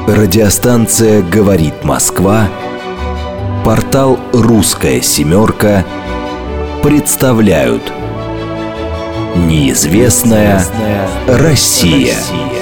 Радиостанция «Говорит Москва», портал «Русская семерка» представляют «Неизвестная Россия».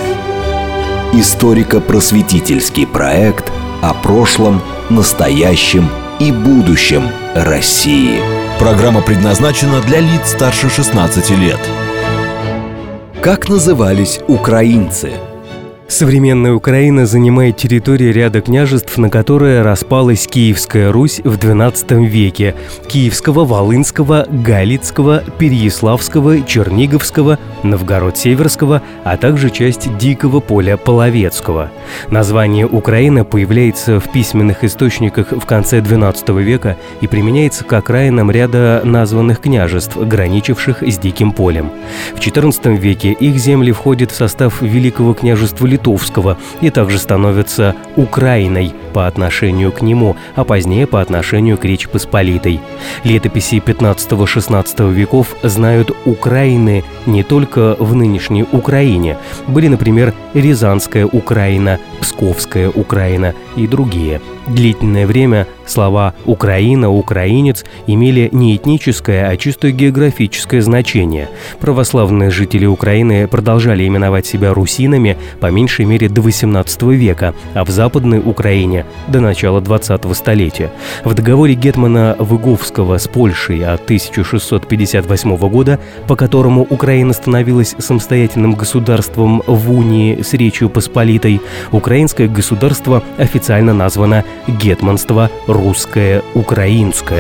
Историко-просветительский проект о прошлом, настоящем и будущем России. Программа предназначена для лиц старше 16 лет. Как назывались украинцы? Современная Украина занимает территорию ряда княжеств, на которые распалась Киевская Русь в XII веке – Киевского, Волынского, Галицкого, Переяславского, Черниговского, Новгород-Северского, а также часть Дикого поля Половецкого. Название Украина появляется в письменных источниках в конце XII века и применяется к окраинам ряда названных княжеств, граничивших с Диким полем. В XIV веке их земли входят в состав Великого княжества Литовского и также становятся Украиной по отношению к нему, а позднее по отношению к Речи Посполитой. Летописи XV-XVI веков знают Украины не только в нынешней Украине. Были, например, Рязанская Украина, Псковская Украина и другие. Длительное время слова «Украина», «украинец» имели не этническое, а чисто географическое значение. Православные жители Украины продолжали именовать себя русинами по меньшей мере до XVIII века, а в Западной Украине – до начала XX столетия. В договоре гетмана Выговского с Польшей от 1658 года, по которому Украина становилась самостоятельным государством в унии с Речью Посполитой, украинское государство официально названо Гетманство Русское Украинское.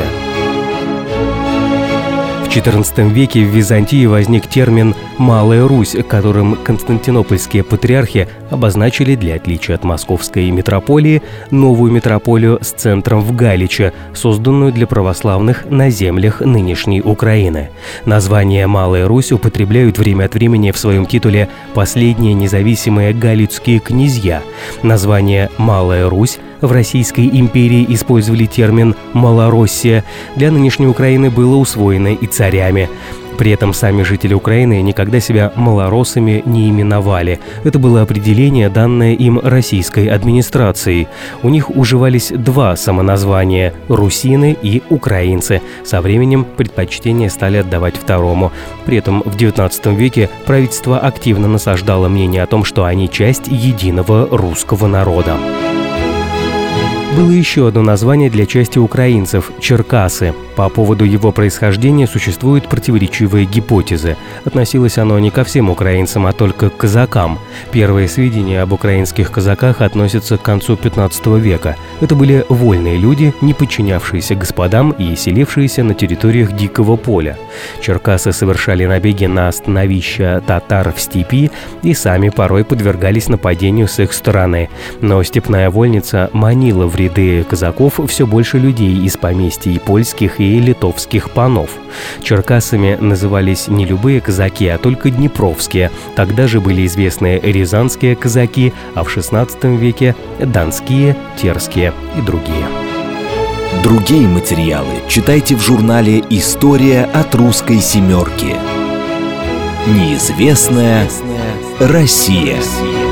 В XIV веке в Византии возник термин «Малая Русь», которым константинопольские патриархи обозначили для отличия от московской митрополии новую митрополию с центром в Галиче, созданную для православных на землях нынешней Украины. Название «Малая Русь» употребляют время от времени в своем титуле последние независимые галицкие князья. Название «Малая Русь» в Российской империи использовали термин «Малороссия». Для нынешней Украины было усвоено и царями. При этом сами жители Украины никогда себя малороссами не именовали. Это было определение, данное им российской администрацией. У них уживались два самоназвания – русины и украинцы. Со временем предпочтение стали отдавать второму. При этом в XIX веке правительство активно насаждало мнение о том, что они часть единого русского народа. Было еще одно название для части украинцев – Черкасы. По поводу его происхождения существуют противоречивые гипотезы. Относилось оно не ко всем украинцам, а только к казакам. Первые сведения об украинских казаках относятся к концу XV века. Это были вольные люди, не подчинявшиеся господам и селившиеся на территориях Дикого поля. Черкасы совершали набеги на становища татар в степи и сами порой подвергались нападению с их стороны. Но степная вольница манила в ряды казаков все больше людей из поместий польских и литовских панов. Черкасами назывались не любые казаки, а только днепровские. Тогда же были известны рязанские казаки, а в XVI веке – донские, терские и другие. Другие материалы читайте в журнале «История от русской семерки». Неизвестная Россия.